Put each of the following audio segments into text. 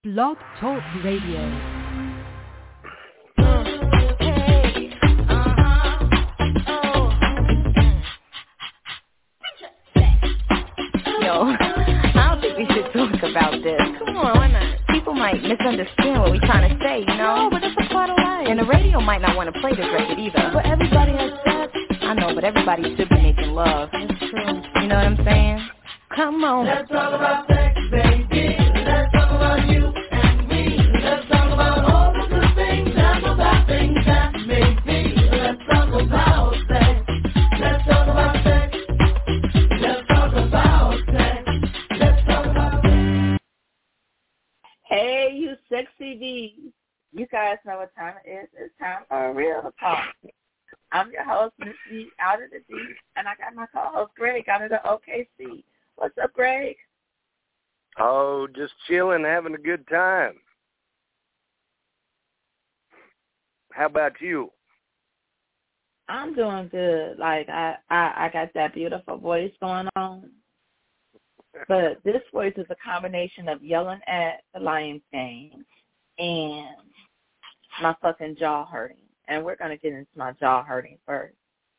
Blog Talk Radio. Yo, I don't think we should talk about this. Come on, why not? People might misunderstand what we're trying to say, you know? No, but that's a part of life. And the radio might not want to play this record either. But everybody has sex. I know, but everybody should be making love. That's true. You know what I'm saying? Come on. Let's talk about sex, baby. Let's talk about you and me. Let's talk about all the good things and the bad things that may be. Let's talk about sex. Let's talk about sex. Let's talk about sex. Let's talk about sex. Hey, you sexy bees. You guys know what time it is. It's time for a real talk. I'm your host, Miss B, out of the D, and I got my co-host, Greg, out of the OKC. What's up, Greg? Oh, just chilling, having a good time. How about you? I'm doing good. Like, I got that beautiful voice going on. But this voice is a combination of yelling at the Lions game and my fucking jaw hurting. And we're going to get into my jaw hurting first.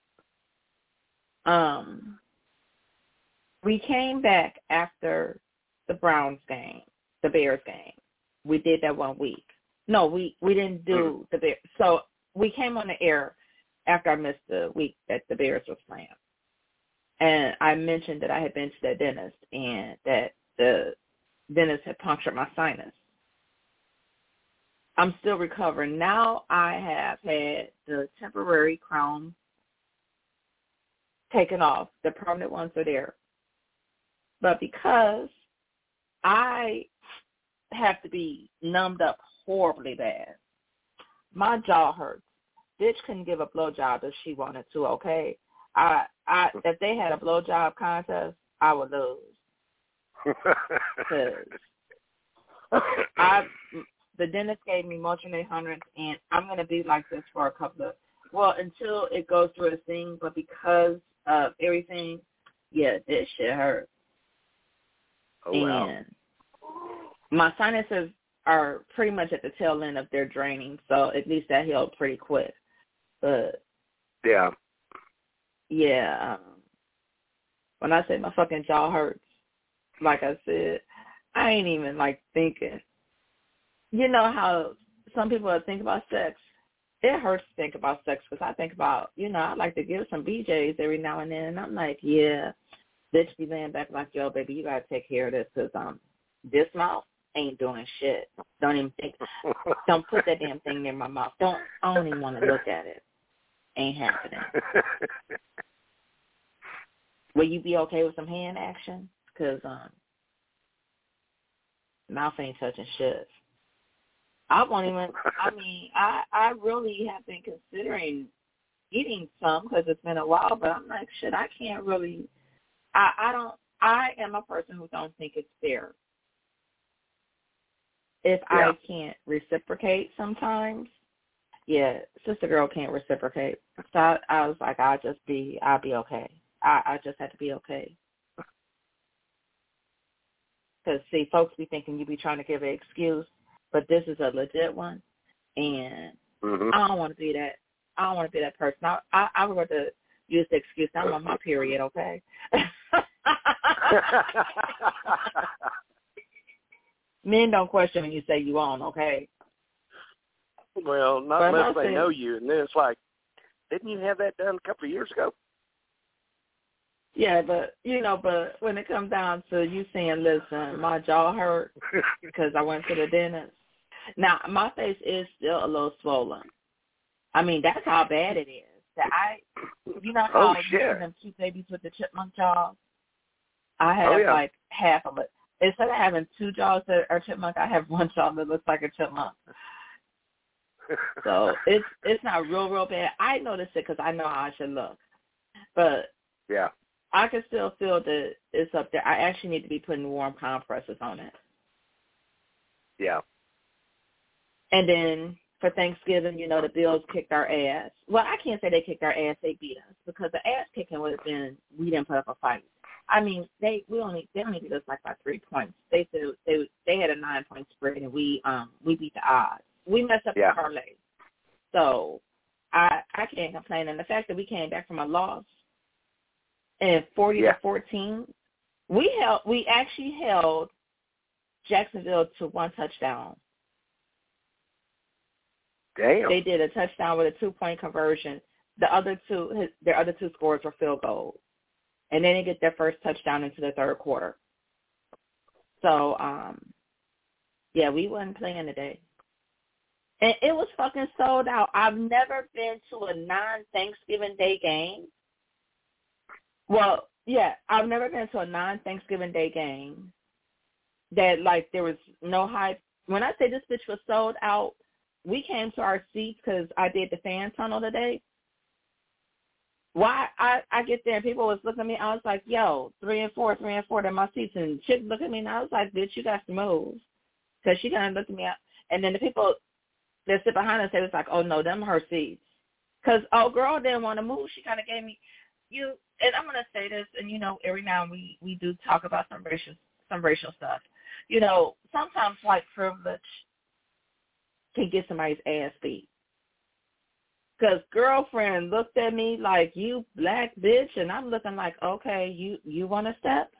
We came back after the Browns game, the Bears game. We did that 1 week. No, we didn't do the Bears. So we came on the air after I missed the week that the Bears was playing. And I mentioned that I had been to the dentist and that the dentist had punctured my sinus. I'm still recovering. Now I have had the temporary crown taken off. The permanent ones are there. But because I have to be numbed up horribly bad, my jaw hurts. Bitch couldn't give a blowjob if she wanted to, okay? If they had a blowjob contest, I would lose. The dentist gave me Motrin 800, and I'm going to be like this for a couple of, until it goes through a thing, but because of everything, yeah, this shit hurts. Oh, wow. And my sinuses are pretty much at the tail end of their draining, so at least that healed pretty quick. But, yeah, when I say my fucking jaw hurts, like I said, I ain't even, like, thinking. You know how some people think about sex? It hurts to think about sex because I think about, I like to give some BJs every now and then. And I'm like, yeah, bitch be laying back like, yo, baby, you got to take care of this because this mouth ain't doing shit. Don't even think. Don't put that damn thing in my mouth. I don't even want to look at it. Ain't happening. Will you be okay with some hand action? Because mouth ain't touching shit. I won't even, I really have been considering eating some because it's been a while, but I'm like, shit, I can't really, I am a person who don't think it's fair. If I can't reciprocate sometimes, sister girl can't reciprocate. So I was like, I'll be okay. I just had to be okay. Because, see, folks be thinking you be trying to give an excuse. But this is a legit one, and I don't want to be that. I don't want to be that person. I would rather use the excuse. I'm on my period, okay? Men don't question when you say you on, okay? Well, not unless they know you, and then it's like, didn't you have that done a couple of years ago? Yeah, but when it comes down to you saying, listen, my jaw hurt because I went to the dentist. Now, my face is still a little swollen. I mean, that's how bad it is. That how you see them cute babies with the chipmunk jaws? I have like half of it. Instead of having two jaws that are chipmunk, I have one jaw that looks like a chipmunk. So it's not real bad. I noticed it because I know how I should look. But I can still feel that it's up there. I actually need to be putting warm compresses on it. Yeah. And then for Thanksgiving, the Bills kicked our ass. Well, I can't say they kicked our ass. They beat us because the ass kicking would have been we didn't put up a fight. I mean, they only beat us like by 3 points. They said they had a 9-point spread, and we beat the odds. We messed up the parlay, so I can't complain. And the fact that we came back from a loss and 40-14, we actually held Jacksonville to 1 touchdown. Damn. They did a touchdown with a 2-point conversion. Their other two scores were field goals. And they didn't get their first touchdown into the third quarter. So, we wasn't playing today. And it was fucking sold out. I've never been to a non-Thanksgiving Day game. Well, yeah, I've never been to a non-Thanksgiving Day game that, like, there was no hype. When I say this bitch was sold out, we came to our seats because I did the fan tunnel today. Why I get there and people was looking at me, I was like, yo, 3 and 4, they're my seats. And chick looked at me and I was like, bitch, you got to move. Because she kind of looked at me up. And then the people that sit behind us, they was like, oh, no, them her seats. Because old girl didn't want to move. She kind of gave me, and I'm going to say this, and, every now and we do talk about some racial stuff. Sometimes white privilege can get somebody's ass beat. Because girlfriend looked at me like, you black bitch, and I'm looking like, okay, you want to step?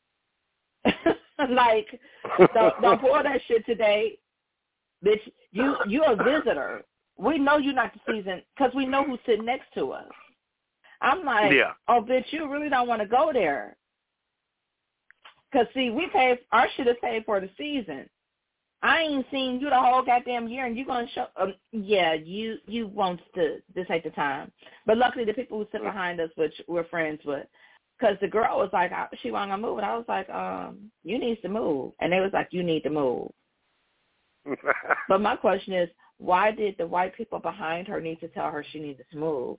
Like, don't pull that shit today. Bitch, you a visitor. We know you're not the season because we know who's sitting next to us. I'm like, oh, bitch, you really don't want to go there. Because, see, our shit is paid for the season. I ain't seen you the whole goddamn year, and you going to show, you won't this ain't the time. But luckily, the people who sit behind us, which we're friends with, because the girl was like, she wasn't going to move, and I was like, you need to move. And they was like, you need to move. But my question is, why did the white people behind her need to tell her she needed to move?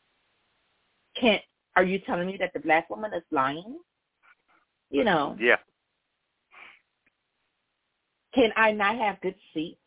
Are you telling me that the black woman is lying? Yeah. Can I not have good seats?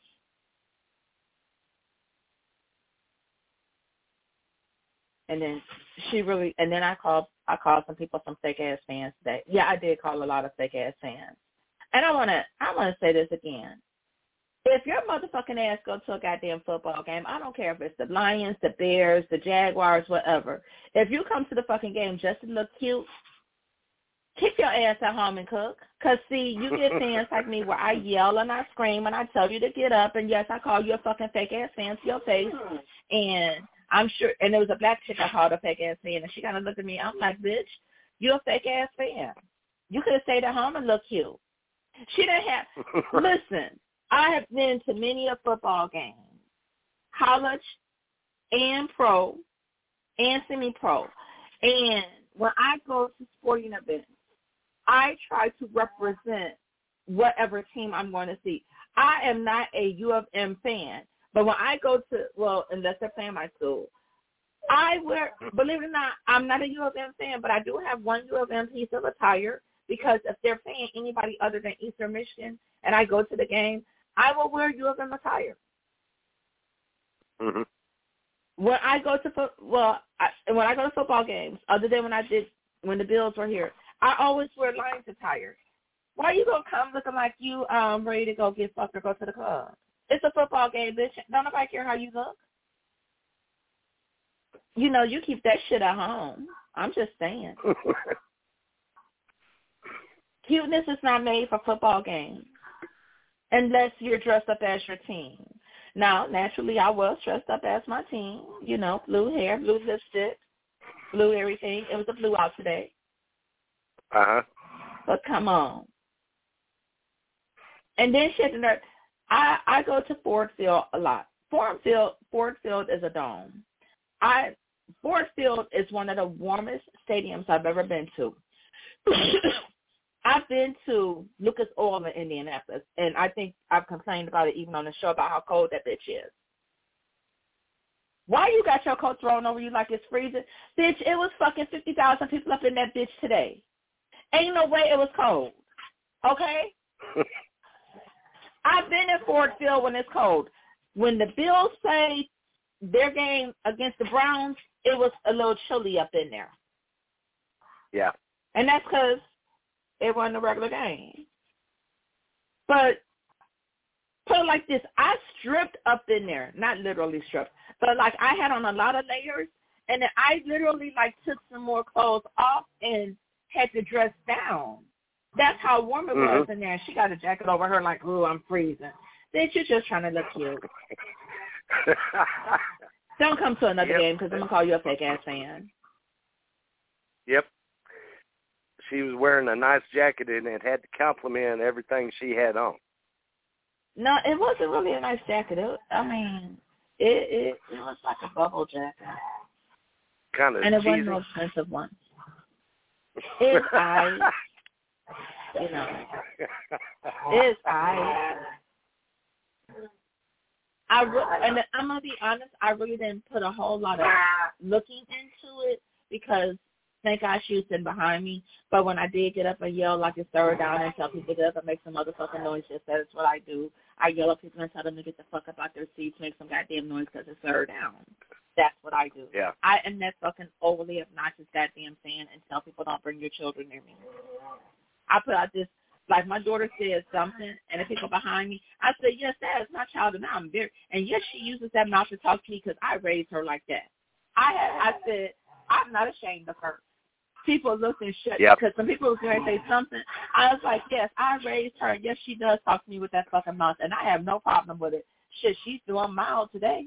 And then I called some people, some fake ass fans today. Yeah, I did call a lot of fake ass fans. And I wanna say this again. If your motherfucking ass go to a goddamn football game, I don't care if it's the Lions, the Bears, the Jaguars, whatever. If you come to the fucking game just to look cute, kick your ass at home and cook. Because, see, you get fans like me where I yell and I scream and I tell you to get up. And, yes, I call you a fucking fake-ass fan to your face. And I'm sure – and there was a black chick I called a fake-ass fan. And she kind of looked at me. I'm like, bitch, you're a fake-ass fan. You could have stayed at home and looked cute. She didn't have – listen, I have been to many a football game, college and pro and semi-pro. And when I go to sporting events, I try to represent whatever team I'm going to see. I am not a U of M fan, but when I go to, unless they're playing my school, believe it or not, I'm not a U of M fan, but I do have one U of M piece of attire because if they're playing anybody other than Eastern Michigan and I go to the game, I will wear U of M attire. Mm-hmm. When I go to football games, other than when the Bills were here, I always wear Lions attire. Why you gonna come looking like you ready to go get fucked or go to the club? It's a football game, bitch. Don't nobody care how you look. You keep that shit at home. I'm just saying. Cuteness is not made for football games unless you're dressed up as your team. Now, naturally, I was dressed up as my team. Blue hair, blue lipstick, blue everything. It was a blue out today. Uh-huh. But come on. And then shit, I go to Ford Field a lot. Ford Field is a dome. Ford Field is one of the warmest stadiums I've ever been to. I've been to Lucas Oil in Indianapolis, and I think I've complained about it even on the show about how cold that bitch is. Why you got your coat thrown over you like it's freezing? Bitch, it was fucking 50,000 people up in that bitch today. Ain't no way it was cold. Okay? I've been in Ford Field when it's cold. When the Bills played their game against the Browns, it was a little chilly up in there. Yeah. And that's because it wasn't a regular game. But put it like this, I stripped up in there, not literally stripped, but like I had on a lot of layers, and then I literally like took some more clothes off and had to dress down. That's how warm it was in there. She got a jacket over her like, ooh, I'm freezing. Then you're just trying to look cute. Don't come to another game because I'm going to call you a fake-ass fan. Yep. She was wearing a nice jacket and it had to complement everything she had on. No, it wasn't really a nice jacket. It was like a bubble jacket. Kind of and it cheesy. wasn't an expensive one. It's and I'm going to be honest, I really didn't put a whole lot of looking into it because thank God she was sitting behind me. But when I did get up and yell like it's third down and tell people to get up and make some motherfucking noise, that's what I do. I yell at people and tell them to get the fuck up out their seats, make some goddamn noise because it's third down. That's what I do. Yeah. I am that fucking overly obnoxious goddamn fan and tell people don't bring your children near me. I put out this, like my daughter said something, and the people behind me, I said, yes, that is my child, and I'm very, and yes, she uses that mouth to talk to me because I raised her like that. I said, I'm not ashamed of her. People looked and shut because some people were going to say something. I was like, yes, I raised her. Yes, she does talk to me with that fucking mouth, and I have no problem with it. Shit, she's doing mild today.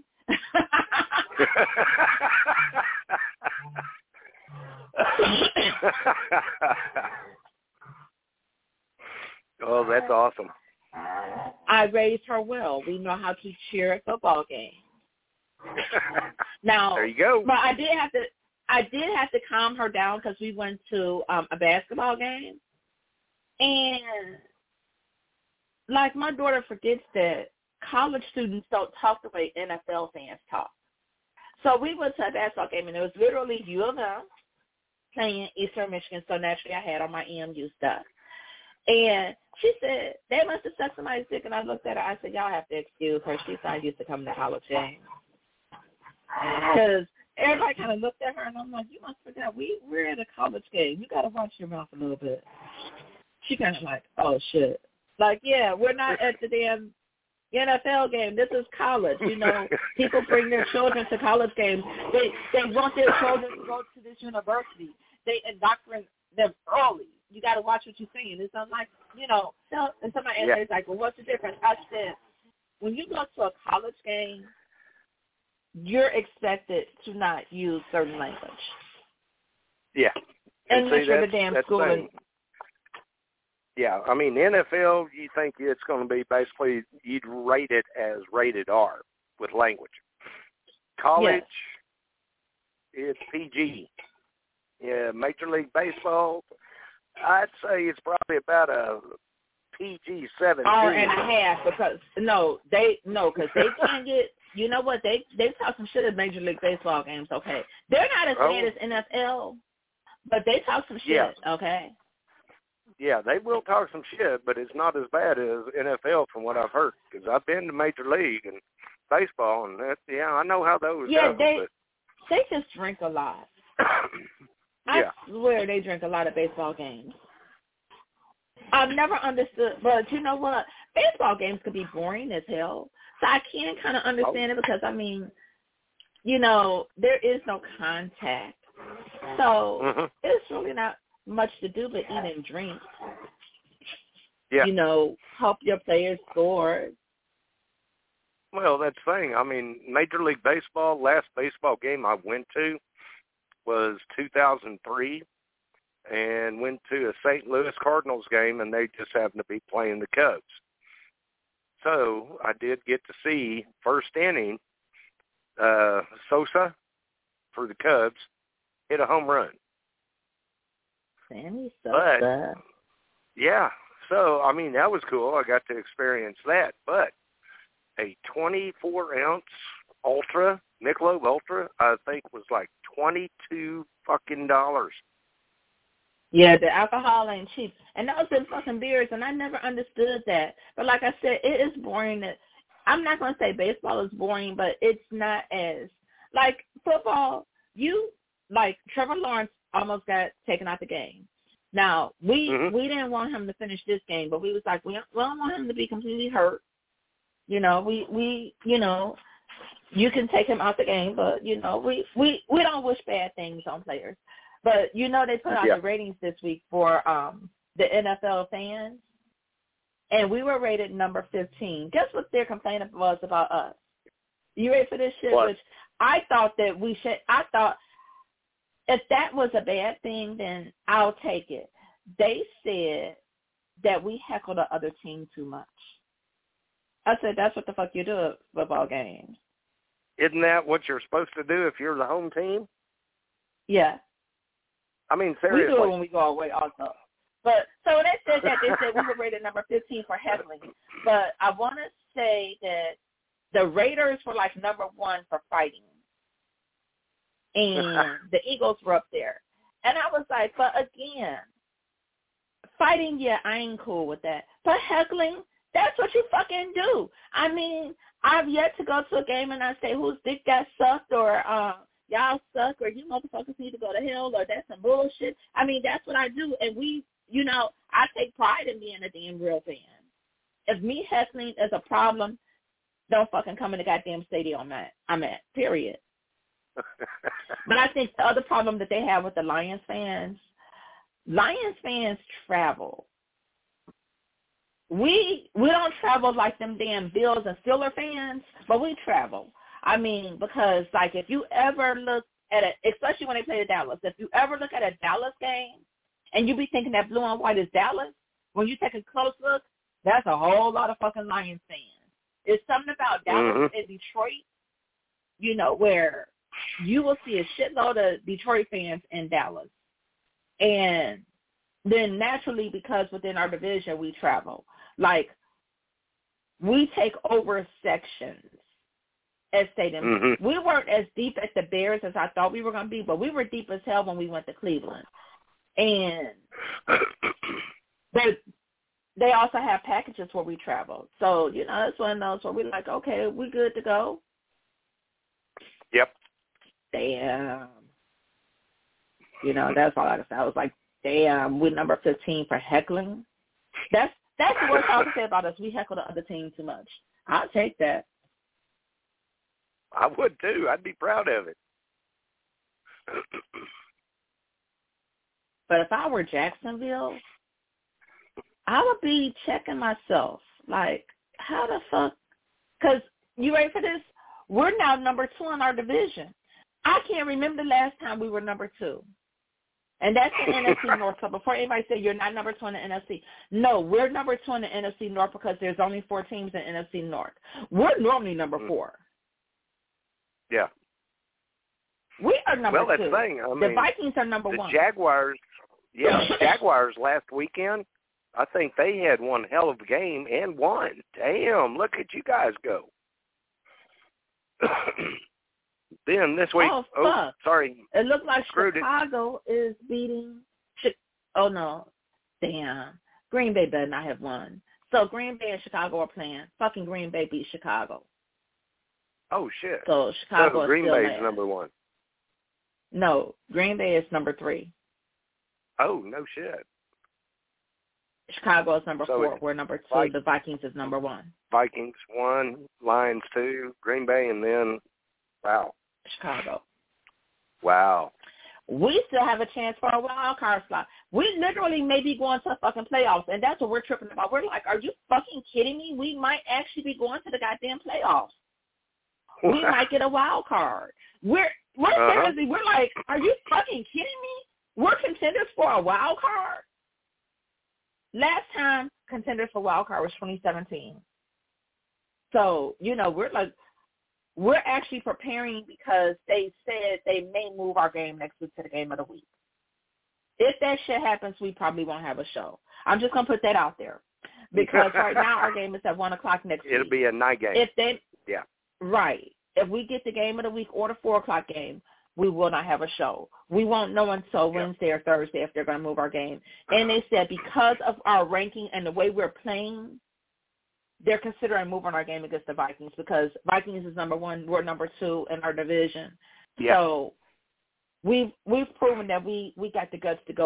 Oh, that's awesome. I raised her well. We know how to cheer at football games. Now, there you go. But I did have to calm her down because we went to a basketball game, and like my daughter forgets that college students don't talk the way NFL fans talk. So we went to a basketball game, and it was literally U of M playing Eastern Michigan. So naturally, I had on my EMU stuff. And she said, they must have sucked somebody's dick. And I looked at her. I said, y'all have to excuse her. She's not used to coming to college games. Because everybody kind of looked at her, and I'm like, you must forget, we're at a college game. You got to watch your mouth a little bit. She kind of like, oh, shit. Like, yeah, we're not at the damn NFL game. This is college. You know, people bring their children to college games. They want their children to go to this university. They indoctrinate them early. You got to watch what you're saying. It's unlike, and somebody asked like, well, what's the difference? I said, when you go to a college game, you're expected to not use certain language. Yeah. Unless you're the damn school. Yeah, I mean, NFL, you think it's going to be basically, you'd rate it as rated R with language. College, it's PG. Yeah, Major League Baseball, I'd say it's probably about a PG-17. R&1 because, because they can't get, you know what, they talk some shit at Major League Baseball games, okay? They're not as bad as NFL, but they talk some shit, okay? Yeah, they will talk some shit, but it's not as bad as NFL from what I've heard. Because I've been to Major League and baseball, and I know how those go. Yeah, they just drink a lot. I swear they drink a lot of baseball games. I've never understood, but you know what? Baseball games could be boring as hell. So I can kind of understand it because, I mean, there is no contact. So it's really not much to do but eat and drink. Yeah. Help your players score. Well, that's the thing. I mean, Major League Baseball, last baseball game I went to was 2003 and went to a St. Louis Cardinals game, and they just happened to be playing the Cubs. So I did get to see first inning Sosa for the Cubs hit a home run. Sammy Sosa. But, yeah. So, I mean, that was cool. I got to experience that. But a 24-ounce Ultra, Michelob Ultra, I think was like $22 fucking. Yeah, the alcohol ain't cheap. And those are fucking beers, and I never understood that. But like I said, it is boring. I'm not going to say baseball is boring, but it's not as, like football, like Trevor Lawrence almost got taken out the game. Now, we didn't want him to finish this game, but we was like, we don't want him to be completely hurt. You know, we you know, you can take him out the game, but, you know, we don't wish bad things on players. But, you know, they put out the ratings this week for the NFL fans, and we were rated number 15. Guess what their complaint was about us? You ready for this shit? What? Which I thought that I thought if that was a bad thing, then I'll take it. They said that we heckle the other team too much. I said, that's what the fuck you do at football games. Isn't that what you're supposed to do if you're the home team? Yeah. I mean, seriously. We do it when we go away also. But so when they said that, they said we were rated number 15 for heckling. But I want to say that the Raiders were like number 1 for fighting. And the Eagles were up there. And I was like, but again, fighting, yeah, I ain't cool with that. But heckling, that's what you fucking do. I mean, I've yet to go to a game and I say, whose dick got sucked, or y'all suck, or you motherfuckers need to go to hell, or that's some bullshit. I mean, that's what I do. And we, you know, I take pride in being a damn real fan. If me heckling is a problem, don't fucking come in the goddamn stadium I'm at, period. But I think the other problem that they have with the Lions fans travel. We don't travel like them damn Bills and Steelers fans, but we travel. I mean, because, like, if you ever look at it, especially when they play the Dallas, if you ever look at a Dallas game and you be thinking that blue and white is Dallas, when you take a close look, that's a whole lot of fucking Lions fans. It's something about Dallas and Detroit, you know, where you will see a shitload of Detroit fans in Dallas. And then naturally, because within our division we travel, like, we take over sections at stadiums. We weren't as deep at the Bears as I thought we were going to be, but we were deep as hell when we went to Cleveland. And they also have packages where we travel. So, you know, it's one of those where we're like, okay, we good to go? Yep. Damn. You know, that's all I can say. I was like, damn, we're number 15 for heckling. That's the worst I can say about us. We heckle the other team too much. I'll take that. I would too. I'd be proud of it. But if I were Jacksonville, I would be checking myself. Like, how the fuck? Because, you ready for this? We're now number 2 in our division. I can't remember the last time we were number 2. And that's the NFC North. So before anybody say you're not number 2 in the NFC, no, we're number 2 in the NFC North because there's only 4 teams in NFC North. We're normally number 4. Yeah. We are number 2. Well, that's the thing. I mean, the Vikings are number 1. The Jaguars last weekend, I think they had one hell of a game and won. Damn, look at you guys go. Then this week, sorry. It looked like Screwed Chicago is beating, oh no, damn. Green Bay better not have won. So Green Bay and Chicago are playing. Fucking Green Bay beat Chicago. Oh, shit. So Chicago Green is still Bay's number 1. No, Green Bay is number 3. Oh, no shit. Chicago is number 4. We're number 2. The Vikings is number 1. Vikings 1, Lions 2, Green Bay, and then, wow. Chicago. Wow. We still have a chance for a wild card slot. We literally may be going to fucking playoffs, and that's what we're tripping about. We're like, are you fucking kidding me? We might actually be going to the goddamn playoffs. We might get a wild card. We're seriously, we're like, are you fucking kidding me? We're contenders for a wild card? Last time contenders for wild card was 2017. So, you know, we're actually preparing because they said they may move our game next week to the game of the week. If that shit happens, we probably won't have a show. I'm just going to put that out there. Because right now our game is at 1 o'clock next week. It'll be a night game. Right. If we get the game of the week or the 4 o'clock game, we will not have a show. We won't know until Wednesday or Thursday if they're going to move our game. And they said because of our ranking and the way we're playing, they're considering moving our game against the Vikings because Vikings is number 1, we're number 2 in our division. Yeah. So we've proven that we got the guts to go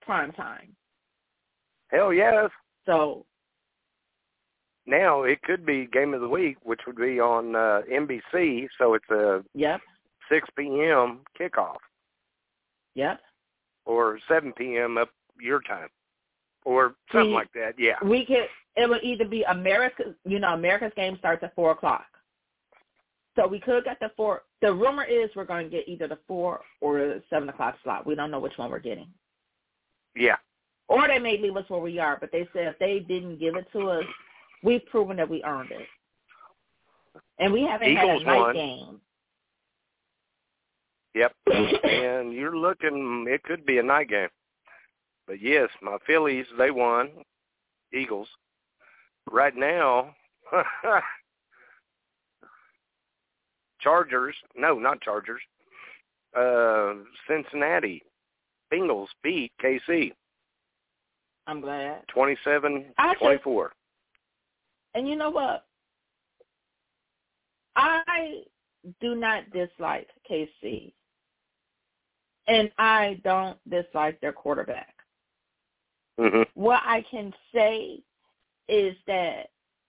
prime time. Hell yes. So now it could be Game of the Week, which would be on NBC, so it's a 6 p.m. kickoff. Yep. Or 7 p.m. up your time. Or something like that, yeah. It would either be America's game starts at 4 o'clock. So we could get the rumor is we're going to get either the 4 or the 7 o'clock slot. We don't know which one we're getting. Yeah. Or they may leave us where we are, but they said if they didn't give it to us, we've proven that we earned it. And we haven't Eagles had a night won. game. Yep. And you're looking, it could be a night game. But yes, my Phillies, they won. Eagles. Right now, Chargers, no, not Chargers. Cincinnati Bengals beat KC. I'm glad. 27-24. And you know what? I do not dislike KC. And I don't dislike their quarterback. Mm-hmm. What I can say is that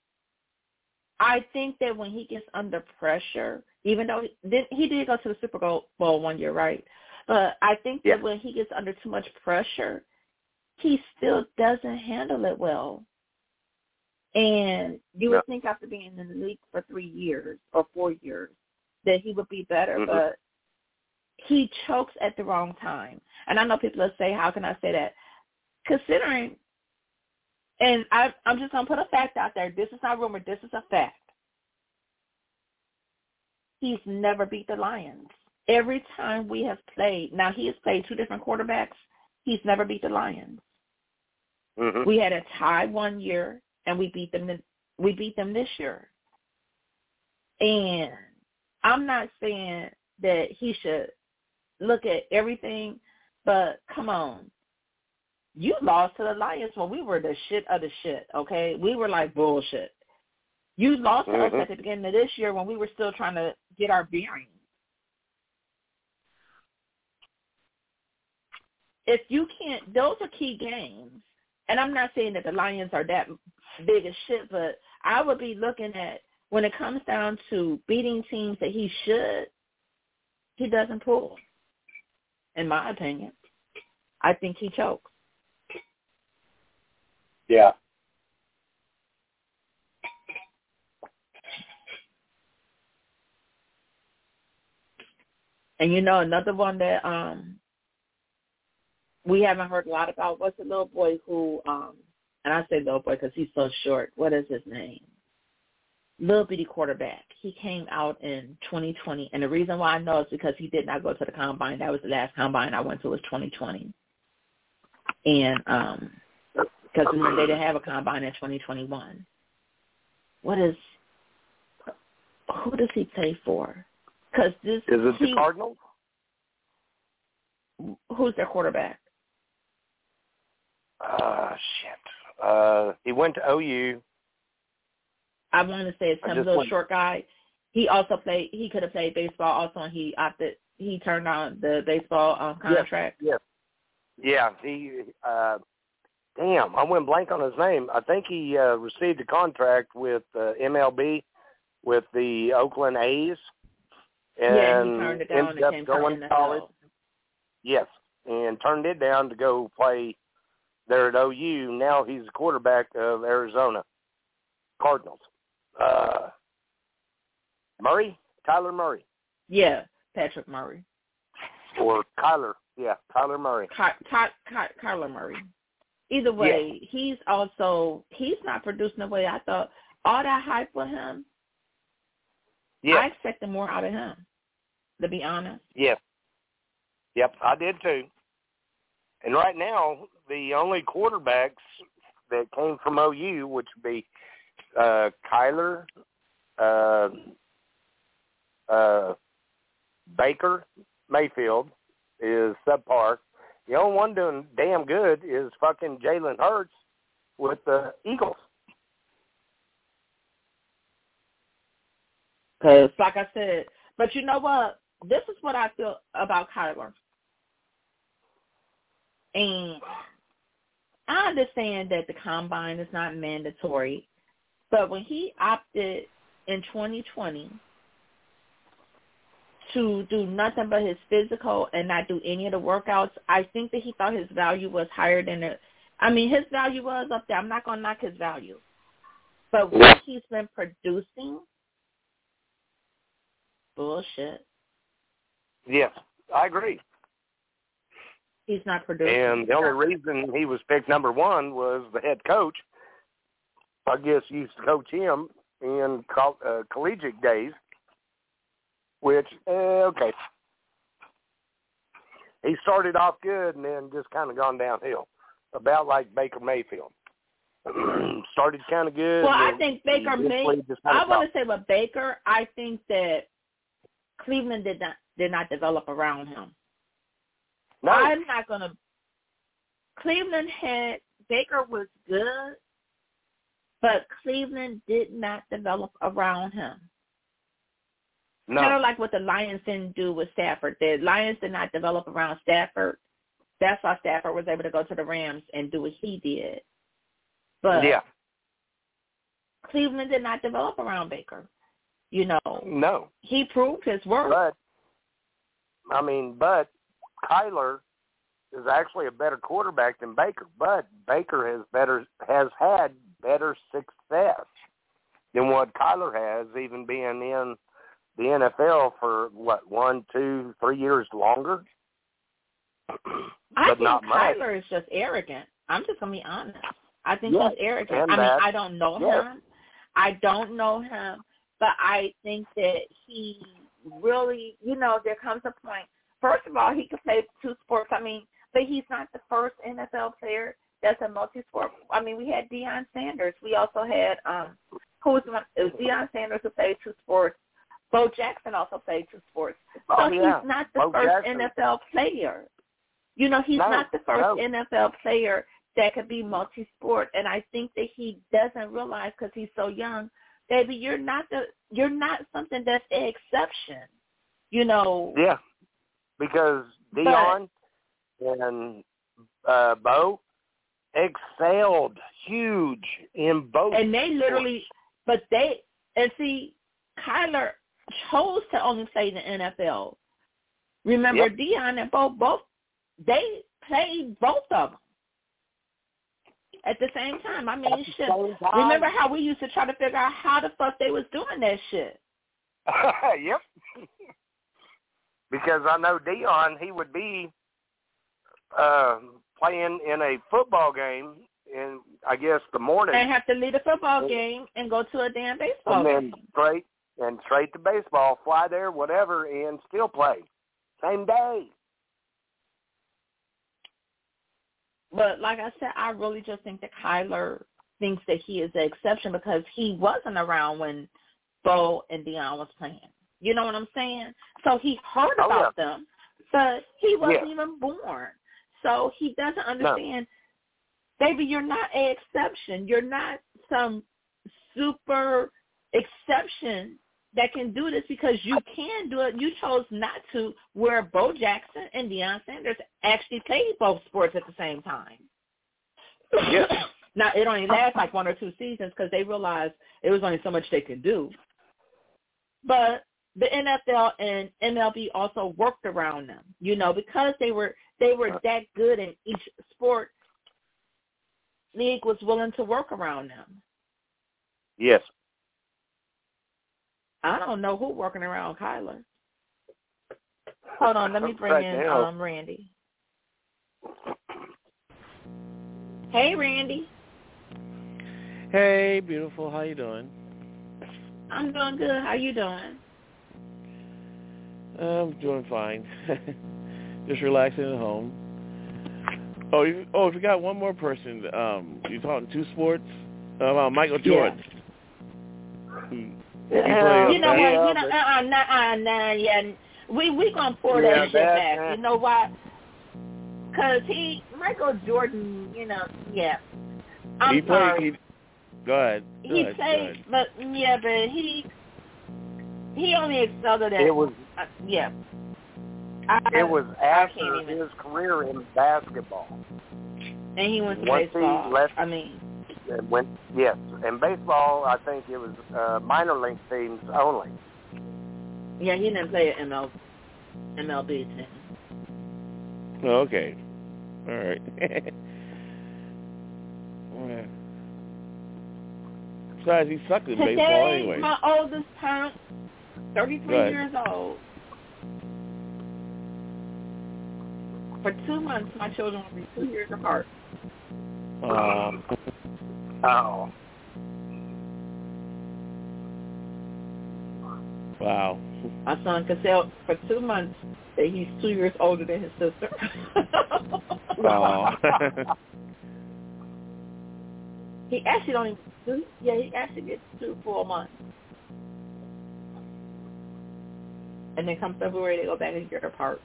I think that when he gets under pressure, even though he did go to the Super Bowl 1 year, right? But I think that when he gets under too much pressure, he still doesn't handle it well. And you would think after being in the league for 3 years or 4 years that he would be better, but he chokes at the wrong time. And I know people will say, how can I say that? Considering, and I'm just going to put a fact out there. This is not rumor. This is a fact. He's never beat the Lions. Every time we have played, now he has played 2 different quarterbacks. He's never beat the Lions. Mm-hmm. We had a tie 1 year, and we beat them this year. And I'm not saying that he should look at everything, but come on. You lost to the Lions when we were the shit of the shit, okay? We were like bullshit. You lost to us at the beginning of this year when we were still trying to get our bearings. If you can't, those are key games. And I'm not saying that the Lions are that big as shit, but I would be looking at when it comes down to beating teams that he doesn't pull, in my opinion. I think he chokes. Yeah. And you know another one that we haven't heard a lot about was the little boy who, and I say little boy because he's so short. What is his name? Little bitty quarterback. He came out in 2020, and the reason why I know is because he did not go to the combine. That was the last combine I went to was 2020, and because they didn't have a combine in 2021. Who does he play for? Because this is it the Cardinals? Who's their quarterback? Shit. He went to OU. I want to say it's some little short guy. He also played. He could have played baseball also, and he opted. He turned down the baseball contract. Yes. Yeah. He. Damn, I went blank on his name. I think he received a contract with MLB with the Oakland A's. And he turned it down ended up going to college. Yes, and turned it down to go play there at OU. Now he's the quarterback of Arizona Cardinals. Kyler Murray. Yeah, Patrick Murray. Or Kyler. Yeah, Kyler Murray. Kyler Murray. Either way, he's not producing the way I thought. All that hype with him, I expected more out of him, to be honest. Yes. Yep, I did too. And right now, the only quarterbacks that came from OU, which would be Kyler, Baker Mayfield is subpar. The only one doing damn good is fucking Jalen Hurts with the Eagles. Because, like I said, but you know what? This is what I feel about Kyler. And I understand that the combine is not mandatory, but when he opted in 2020 to do nothing but his physical and not do any of the workouts, I think that he thought his value was higher than it. I mean, his value was up there. I'm not going to knock his value. But what he's been producing, bullshit. Yes, I agree. He's not producing. And the only reason he was picked number one was the head coach, I guess, used to coach him in collegiate days, which, okay. He started off good and then just kind of gone downhill, about like Baker Mayfield. Started kind of good. Well, I think Baker I want to say with Baker, I think that Cleveland did not develop around him. No. I'm not going to. Cleveland had, Baker was good, but Cleveland did not develop around him. No. Kind of like what the Lions didn't do with Stafford. The Lions did not develop around Stafford. That's why Stafford was able to go to the Rams and do what he did. But yeah. Cleveland did not develop around Baker. You know. No. He proved his worth. But Kyler is actually a better quarterback than Baker. But Baker has had better success than what Kyler has, even being in the NFL for, 1, 2, 3 years longer? I but think not Kyler much. is just arrogant. I'm just going to be honest. I think he's arrogant. I don't know him. I don't know him. But I think that he really, there comes a point. First of all, he can play 2 sports. But he's not the first NFL player that's a multi-sport. We had Deion Sanders. We also had, it was Deion Sanders who played 2 sports. Bo Jackson also played 2 sports. So he's not the first NFL player. He's not the first NFL player that could be multi-sport. And I think that he doesn't realize, because he's so young, baby, you're not something that's an exception. Yeah, because Deion and Bo excelled huge in both. And they literally, Kyler chose to only play in the NFL. Remember, Deion and Bo, both, they played both of them at the same time. Shit. Remember how we used to try to figure out how the fuck they was doing that shit? Yep. Because I know Deion, he would be playing in a football game in, I guess, the morning. And have to leave the football game and go to a damn baseball game. And straight to baseball, fly there, whatever, and still play. Same day. But like I said, I really just think that Kyler thinks that he is the exception because he wasn't around when Bo and Deion was playing. You know what I'm saying? So he heard about them, but he wasn't even born. So he doesn't understand, baby, you're not an exception. You're not some super exception that can do this because you can do it. You chose not to, where Bo Jackson and Deion Sanders actually played both sports at the same time. Yes. Now, it only lasts like 1 or 2 seasons because they realized it was only so much they could do. But the NFL and MLB also worked around them, because they were that good in each sport. League was willing to work around them. Yes. I don't know who working around Kyler. Hold on, let me bring in Randy. Hey, Randy. Hey, beautiful. How you doing? I'm doing good. How you doing? I'm doing fine. Just relaxing at home. Oh, you got one more person. You talking 2 sports? Michael Jordan. Yeah. You know what? We gonna pour that shit back. You know why? Because Michael Jordan, I'm sorry. Go ahead. He played, but he only excelled at it. It was It was after his career in basketball. And he went to Once baseball. he left, yes. In baseball, I think it was minor league teams only. Yeah, he didn't play at MLB team. Oh, okay. All right. Besides, he sucked in baseball anyway. Today, my oldest turned 33 years old. For 2 months, my children will be 2 years apart. Oh. Wow. My son could tell for 2 months that he's 2 years older than his sister. Oh. He actually don't even do, he actually gets 2 full months. And then come February, they go back a year apart.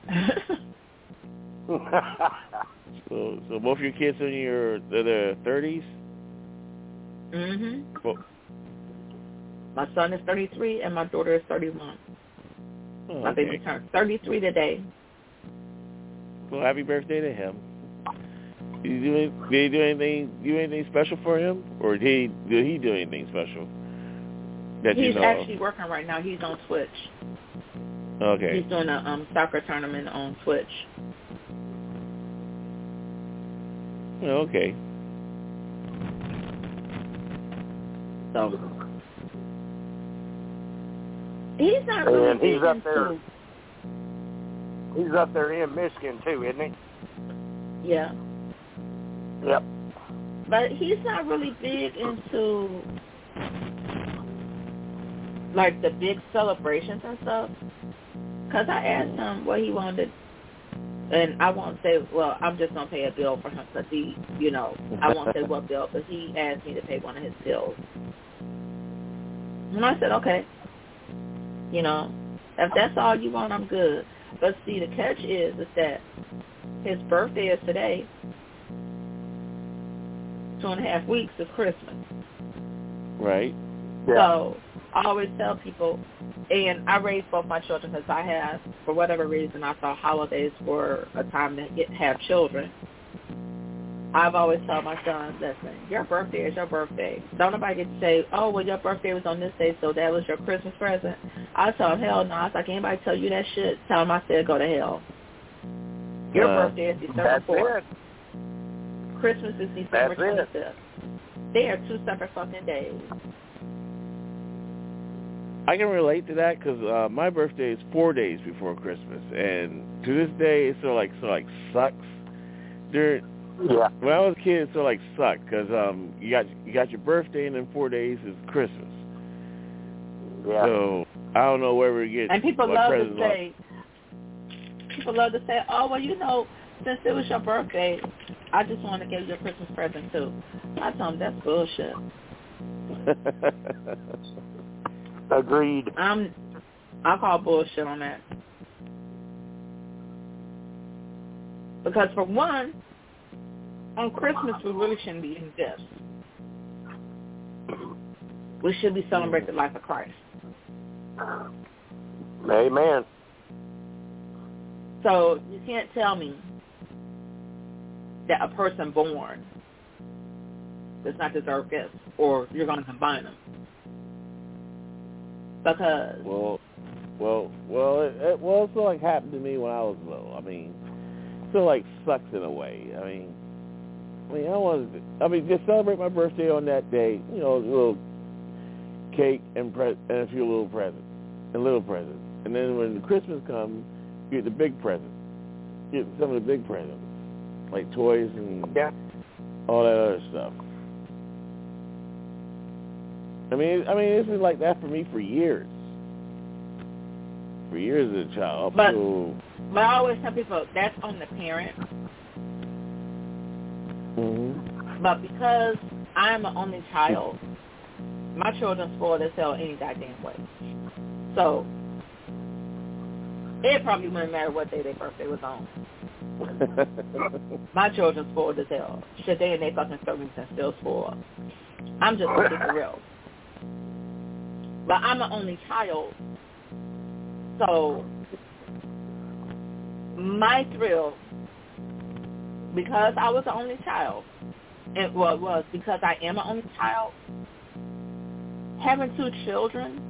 So both your kids in their 30s? Mhm. Well, my son is 33 and my daughter is 31. oh, My baby turned 33 today. Well, happy birthday to him. Did he do anything special for him, or did he do anything special? He's actually working right now. He's on Twitch. Okay. He's doing a soccer tournament on Twitch. Okay. So he's not really and he's up there. He's up there in Michigan too, isn't he? Yeah. Yep. But he's not really big into like the big celebrations and stuff. Because I asked him what he wanted, and I won't say, well, I'm just going to pay a bill for him because he, I won't say what bill, but he asked me to pay one of his bills. And I said, okay. If that's all you want, I'm good. But see, the catch is that his birthday is today. 2.5 weeks is Christmas. Right. Yeah. So I always tell people, and I raised both my children because I have, for whatever reason, I thought holidays were a time to have children. I've always told my son, listen, your birthday is your birthday. Don't nobody get to say, oh, well, your birthday was on this day, so that was your Christmas present. I told him, hell no. I was like, anybody tell you that shit, tell him I said go to hell. Your birthday is December 4th. Christmas is December 25th. They are 2 separate fucking days. I can relate to that because my birthday is 4 days before Christmas, and to this day, it sort of sucks. When I was a kid, it sort of sucked because you got your birthday, and then 4 days is Christmas. Yeah. So I don't know where we get. And people love to say, oh well, since it was your birthday, I just want to give you a Christmas present too. I tell them that's bullshit. Agreed. I call bullshit on that. Because for one, on Christmas we really shouldn't be eating gifts. We should be celebrating the life of Christ. Amen. So you can't tell me that a person born does not deserve gifts, or you're going to combine them. Because it sort of happened to me when I was little. I mean, it sort of sucks in a way. I mean, just celebrate my birthday on that day. A little cake and a few little presents, and then when Christmas comes, you get the big presents. You get some of the big presents, like toys and all that other stuff. I mean, it's been like that for me for years. For years as a child. But I always tell people that's on the parent. Mm-hmm. But because I'm an only child, my children spoiled as hell any goddamn way. So it probably wouldn't matter what day their birthday was on. My children spoiled as hell. Shit, they in their fucking 30s and still spoiled. I'm just going to be for real. But I'm an only child, so my thrill, because I was the only child, it was because I am an only child, having 2 children,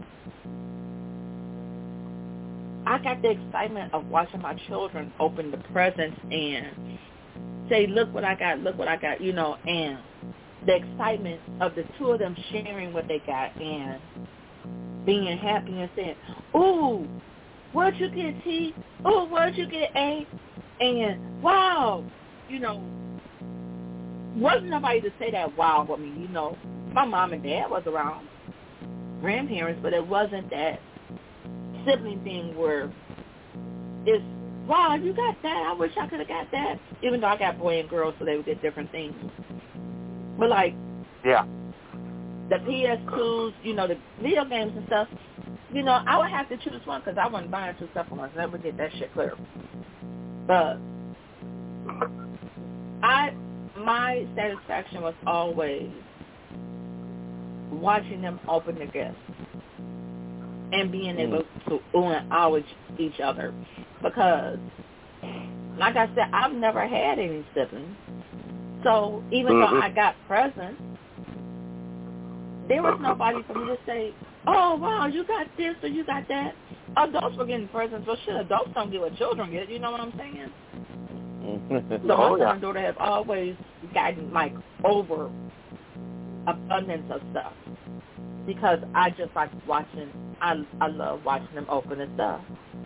I got the excitement of watching my children open the presents and say, look what I got, you know, and the excitement of the 2 of them sharing what they got and being happy and saying, ooh, what'd you get, T? Ooh, what'd you get, A? And, wow, you know, wasn't nobody to say that wow with me, you know. My mom and dad was around, grandparents, but it wasn't that sibling thing where it's, wow, you got that, I wish I could have got that, even though I got boy and girl, so they would get different things. But, like, yeah, the PS2s, you know, the video games and stuff, you know, I would have to choose one because I wasn't buying 2 stuff for myself. Never get that shit clear. But my satisfaction was always watching them open the gifts and being able to ooh and ah with each other. Because, like I said, I've never had any siblings. So even though I got presents, there was nobody for me to say, oh, wow, you got this or you got that. Adults were getting presents. Well, shit, adults don't get what children get. You know what I'm saying? So my son and daughter have always gotten, like, over abundance of stuff because I just like watching, I love watching them open the stuff.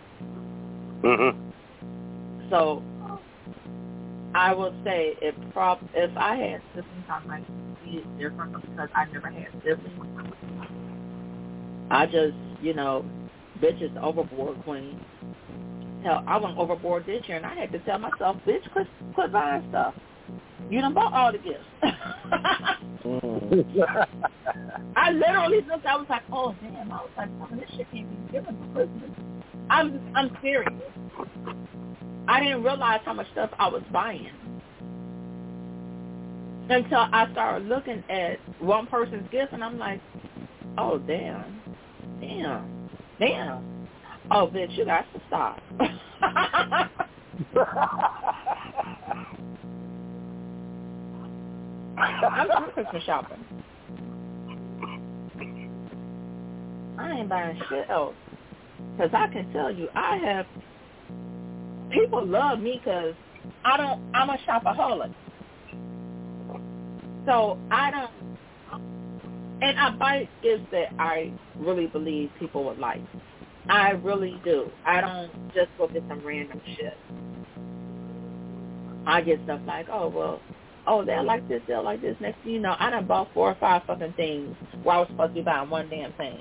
So I will say if I had siblings, I might see it different because I never had siblings. I just, you know, bitch is overboard queen. Hell, I went overboard this year and I had to tell myself, bitch, quit buying stuff. You done bought all the gifts. I literally looked, I was like, oh damn, I was like, oh, this shit can't be given for Christmas. I'm serious. I didn't realize how much stuff I was buying until I started looking at one person's gift, and I'm like, oh, damn. Oh, bitch, you got to stop. I'm doing Christmas shopping. I ain't buying shit else. Because I can tell you, people love me because I'm a shopaholic. So and I buy gifts that I really believe people would like. I really do. I don't just go get some random shit. I get stuff like, they'll like this, they'll like this. Next thing you know, I done bought 4 or 5 fucking things while I was supposed to be buying one damn thing.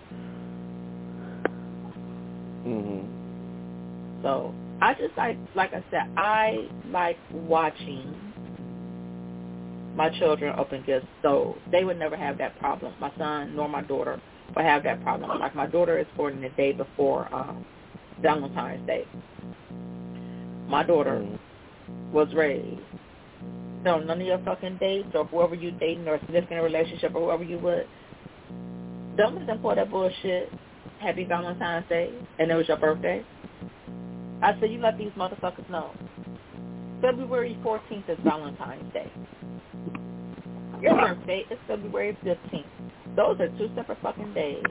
So I just like I said, I like watching my children open gifts, so they would never have that problem. My son nor my daughter would have that problem. Like my daughter is born the day before Valentine's Day. My daughter was raised, so none of your fucking dates or whoever you dating or significant relationship or whoever you would, don't listen for that bullshit. Happy Valentine's Day, and it was your birthday. I said, you let these motherfuckers know. February 14th is Valentine's Day. Your birthday is February 15th. Those are 2 separate fucking days.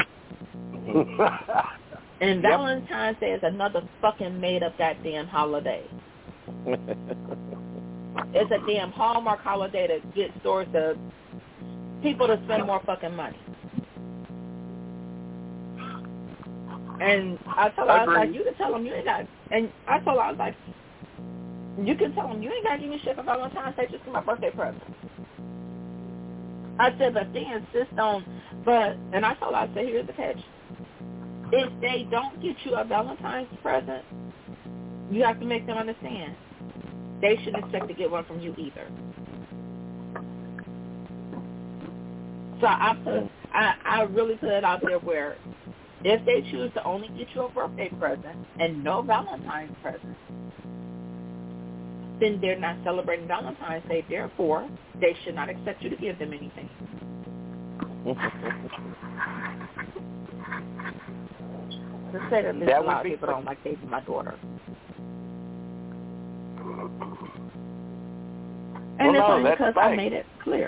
And Valentine's Day is another fucking made-up goddamn holiday. It's a damn Hallmark holiday to get stores to people to spend more fucking money. And I told her, I was like, you can tell them you ain't got, and I told her, I was like, you can tell them you ain't got to give me shit for Valentine's Day, just for my birthday present. I said, but they insist on, and I told her, I said, here's the catch. If they don't get you a Valentine's present, you have to make them understand. They shouldn't expect to get one from you either. So I really put it out there where if they choose to only get you a birthday present and no Valentine's present, then they're not celebrating Valentine's Day. Therefore, they should not expect you to give them anything. To say the least, a lot of people don't like dating my daughter. And Well, it's no, only that's because the I thing. made it clear.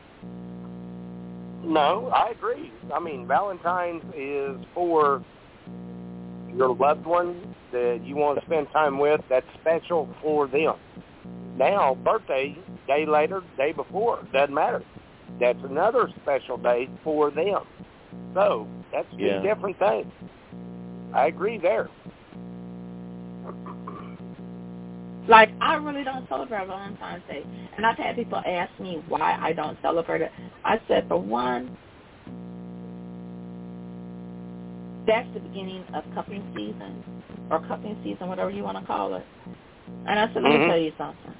No, I agree. I mean, Valentine's is for your loved one that you want to spend time with. That's special for them. Now, birthday, day later, day before, doesn't matter. That's another special day for them. So that's two different things. I agree there. Like, I really don't celebrate Valentine's Day. And I've had people ask me why I don't celebrate it. I said, for one, that's the beginning of cupping season, or cupping season, whatever you want to call it. And I said, let me tell you something.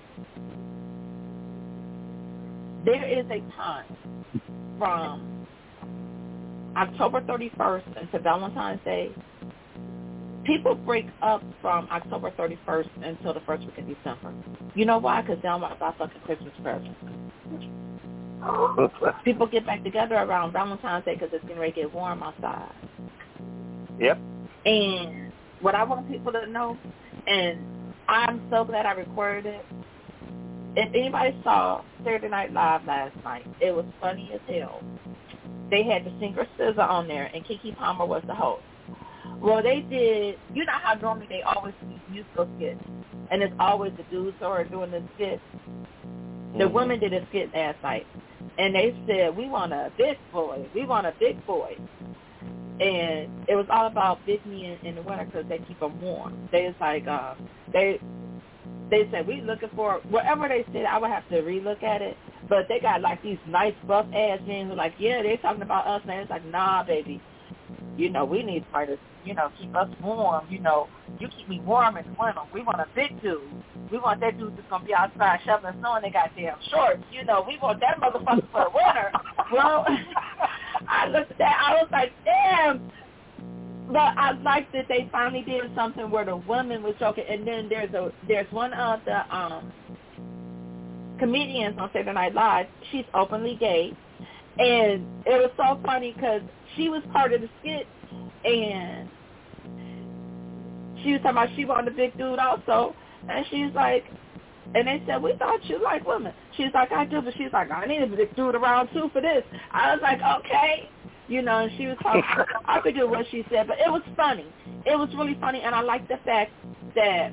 There is a time from October 31st until Valentine's Day. People break up from October 31st until the first week of December. You know why? Because they don't want to buy fucking Christmas presents. People get back together around Valentine's Day because it's getting ready to get warm outside. Yep. And what I want people to know, and I'm so glad I recorded it, if anybody saw Saturday Night Live last night, it was funny as hell. They had the singer SZA on there, and Keke Palmer was the host. Well, they did, you know how normally they always do musical skits, and it's always the dudes who are doing the skit. The women did a skit last night, and they said, we want a big boy. We want a big boy. And it was all about big men in the winter because they keep them warm. They was like, they said, we looking for, whatever they said, I would have to relook at it. But they got like these nice buff-ass men who like, yeah, they're talking about us. And it's like, nah, baby. You know, we need somebody to, you know, keep us warm. You know, you keep me warm in the winter. We want a big dude. We want that dude that's going to be outside shoveling snow in their goddamn shorts. You know, we want that motherfucker for the winter. Well, I looked at that. I was like, damn. But I liked that they finally did something where the woman was joking. And then there's one of the comedians on Saturday Night Live. She's openly gay. And it was so funny because she was part of the skit, and she was talking about she wanted a big dude also. And she's like, and they said, we thought you like women. She's like, I do, but she's like, I need a big dude around too for this. I was like, okay. You know, and she was talking, I forget what she said, but it was funny. It was really funny, and I like the fact that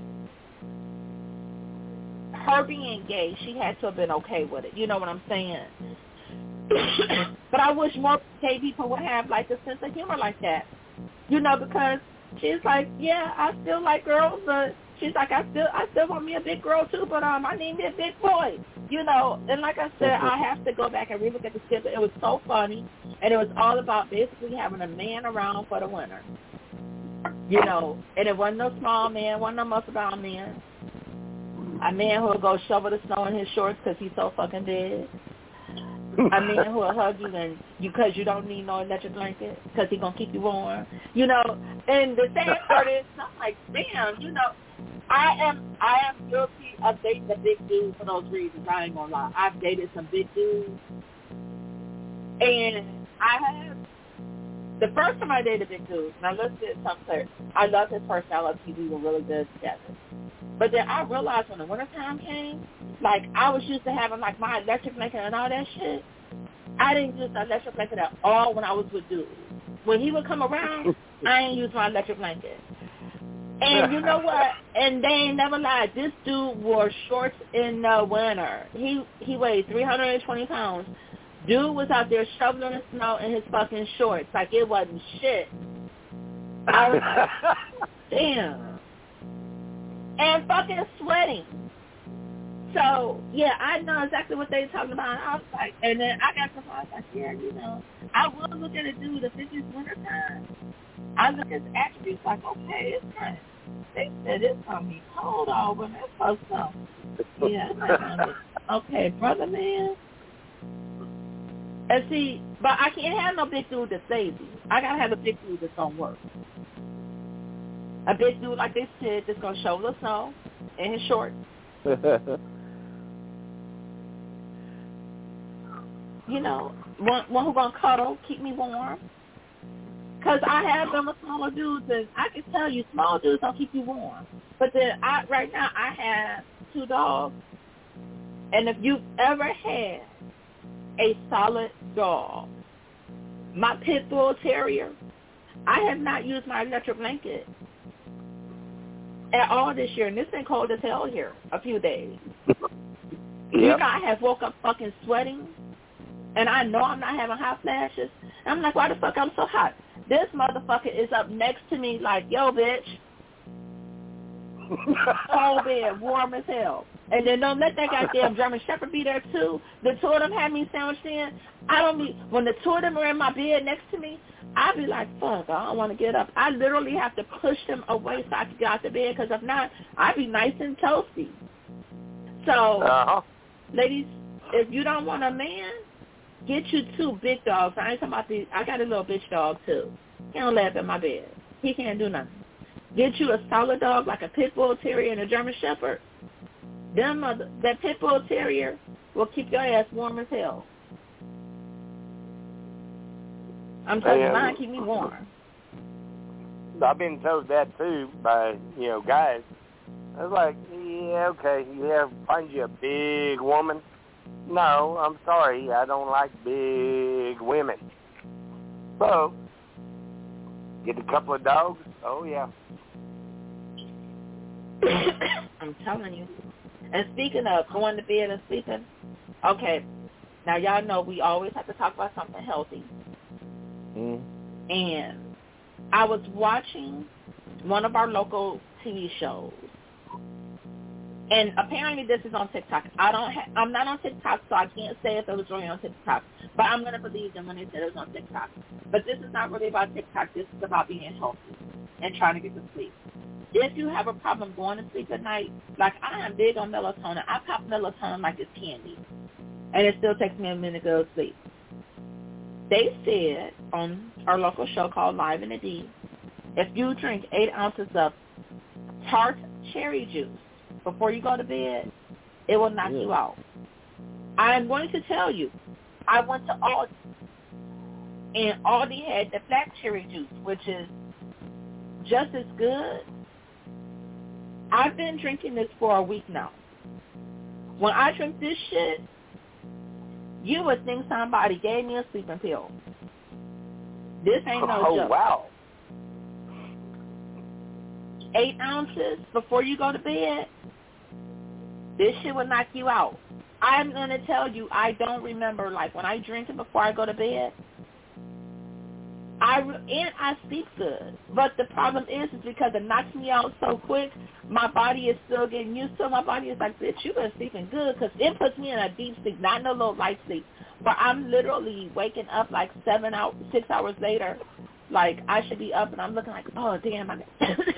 her being gay, she had to have been okay with it. You know what I'm saying? But I wish more gay people would have like a sense of humor like that, you know, because she's like, yeah, I still like girls, but she's like, I still want me a big girl too, but I need me a big boy, you know. And like I said, I have to go back and relook at the skit. It was so funny, and it was all about basically having a man around for the winter, you know. And it wasn't no small man, wasn't no muscle-bound man, a man who would go shovel the snow in his shorts because he's so fucking big. A man who will hug you and because you don't need no electric blanket because he's going to keep you warm, you know. And the sad part is, I'm like, damn, you know, I am guilty of dating a big dude for those reasons. I ain't going to lie. I've dated some big dudes. And I have, the first time I dated a big dude, and I looked at something, I loved his personality. We were really good together. But then I realized when the wintertime came, like, I was used to having, like, my electric blanket and all that shit. I didn't use my electric blanket at all when I was with dudes. When he would come around, I ain't use my electric blanket. And you know what? And they ain't never lied. This dude wore shorts in the winter. He weighed 320 pounds. Dude was out there shoveling the snow in his fucking shorts like it wasn't shit. I was like, damn. And fucking sweating. So, yeah, I know exactly what they talking about. I was like, and then I got to the point, I was like, yeah, you know, I will look at a dude if it's wintertime. I look at the attributes like, okay, it's nice. They said it's going to be cold all winter. It's supposed to. Yeah, it's not gonna be. Okay, brother, man. And see, but I can't have no big dude that's lazy. I got to have a big dude that's going to work. A big dude like this kid that's going to shovel the snow in his shorts. You know, one who's going to cuddle, keep me warm. Because I have been with smaller dudes, and I can tell you, small dudes don't keep you warm. But then right now I have 2 dogs. And if you've ever had a solid dog, my pit bull terrier, I have not used my electric blanket at all this year. And it's been cold as hell here a few days. You know, I have woke up fucking sweating. And I know I'm not having hot flashes. And I'm like, why the fuck I'm so hot? This motherfucker is up next to me like, yo, bitch. Cold bed, warm as hell. And then don't let that goddamn German Shepherd be there too. The 2 of them had me sandwiched in. When the 2 of them are in my bed next to me, I be like, fuck, I don't want to get up. I literally have to push them away so I can get out the bed, because if not, I be nice and toasty. So, ladies, if you don't want a man, get you 2 big dogs. I ain't talking about these. I got a little bitch dog too. He don't lay up in my bed. He can't do nothing. Get you a solid dog like a pit bull terrier and a German Shepherd. That pit bull terrier will keep your ass warm as hell. I'm telling you, mine keep me warm. I've been told that too by, guys. I was like, yeah, okay, find you a big woman. No, I'm sorry, I don't like big women. So, get a couple of dogs. Oh, yeah. I'm telling you. And speaking of going to bed and sleeping, okay, now y'all know we always have to talk about something healthy. And I was watching one of our local TV shows. And apparently this is on TikTok. I'm not on TikTok, so I can't say if it was really on TikTok. But I'm going to believe them when they said it was on TikTok. But this is not really about TikTok. This is about being healthy and trying to get to sleep. If you have a problem going to sleep at night, like I am big on melatonin. I pop melatonin like it's candy. And it still takes me a minute to go to sleep. They said on our local show called Live in the D, if you drink 8 ounces of tart cherry juice before you go to bed, it will knock you out. I'm going to tell you, I went to Aldi, and Aldi had the black cherry juice, which is just as good. I've been drinking this for a week now. When I drink this shit, you would think somebody gave me a sleeping pill. This ain't no joke. Oh, wow. 8 ounces before you go to bed, this shit will knock you out. I'm going to tell you, I don't remember, like, when I drink it before I go to bed, I sleep good. But the problem is because it knocks me out so quick, my body is still getting used to it. My body is like, bitch, you been sleeping good, because it puts me in a deep sleep, not no little light sleep. But I'm literally waking up like 6 hours later. Like, I should be up, and I'm looking like, oh, damn, I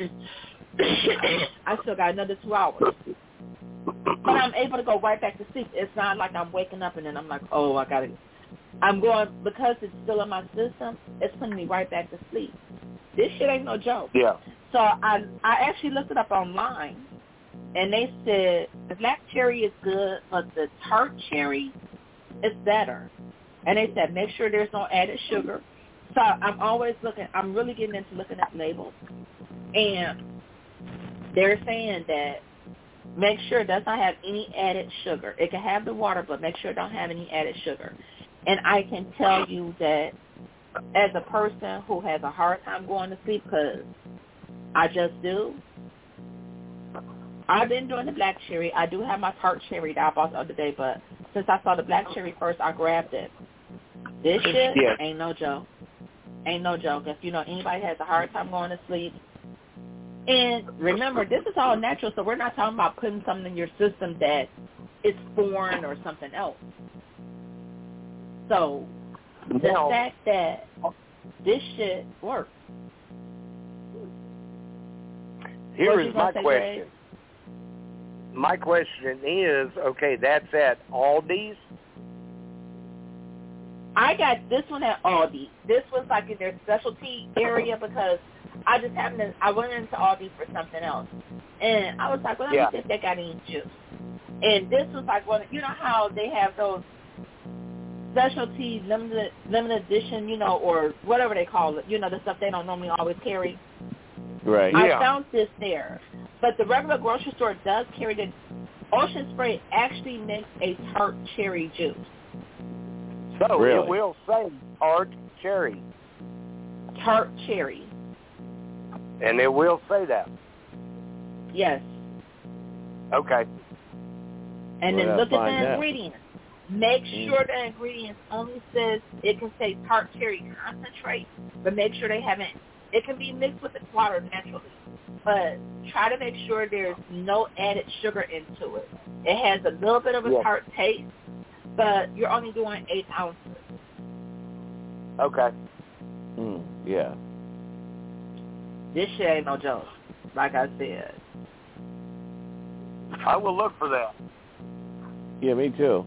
still got another 2 hours. But I'm able to go right back to sleep. It's not like I'm waking up, and then I'm like, oh, I got to. I'm going, because it's still in my system, it's putting me right back to sleep. This shit ain't no joke. Yeah. So I actually looked it up online, and they said the black cherry is good, but the tart cherry is better. And they said make sure there's no added sugar. So I'm really getting into looking at labels. And they're saying that make sure it does not have any added sugar. It can have the water, but make sure it don't have any added sugar. And I can tell you that as a person who has a hard time going to sleep, because I just do, I've been doing the black cherry. I do have my tart cherry that I bought the other day, but since I saw the black cherry first, I grabbed it. This shit ain't no joke. Ain't no joke. If anybody has a hard time going to sleep. And remember, this is all natural, so we're not talking about putting something in your system that is foreign or something else. So the fact that this shit works. Here is my question. Greg? My question is, okay, that's at Aldi's? I got this one at Aldi. This was like in their specialty area because I went into Aldi for something else. And I was like, well, let me see if they got any juice. And this was like, well, you know how they have those specialty limited edition, or whatever they call it, the stuff they don't normally always carry. Right. I found this there. But the regular grocery store does carry Ocean Spray actually makes a tart cherry juice. So Really? it will say tart cherry. Tart cherry. And it will say that. Yes. Okay. And Well, then look at find the out. ingredients. Make sure the ingredients only says it can say tart cherry concentrate, but make sure they haven't. It can be mixed with the water naturally, but try to make sure there's no added sugar into it. It has a little bit of a tart taste, but you're only doing 8 ounces. Okay. Yeah. This shit ain't no joke, like I said. I will look for that. Yeah, me too.